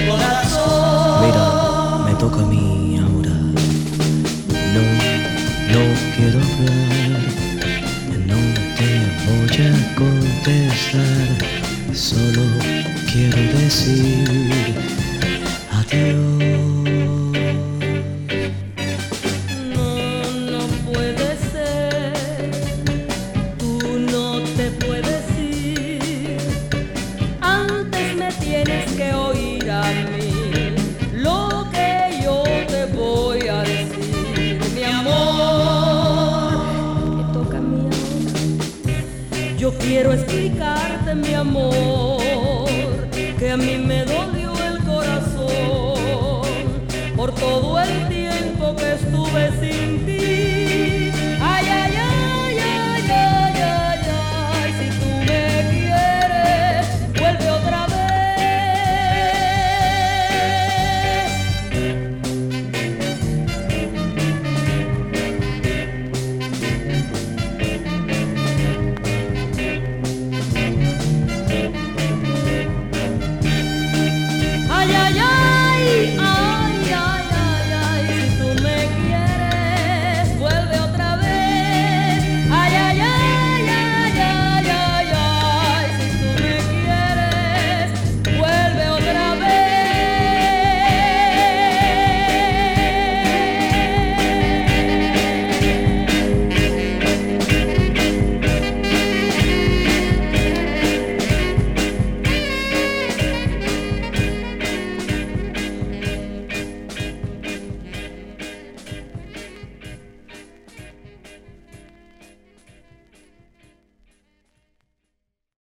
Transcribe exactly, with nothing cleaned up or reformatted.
corazón. Mira, me toca a mí ahora. No, no quiero hablar, no te voy a contestar. Solo quiero decir adiós. Tienes que oír a mí lo que yo te voy a decir, mi amor. Me toca a mí ahora. Yo quiero explicarte, mi amor, que a mí me dolió el corazón por todo el tiempo que estuve sin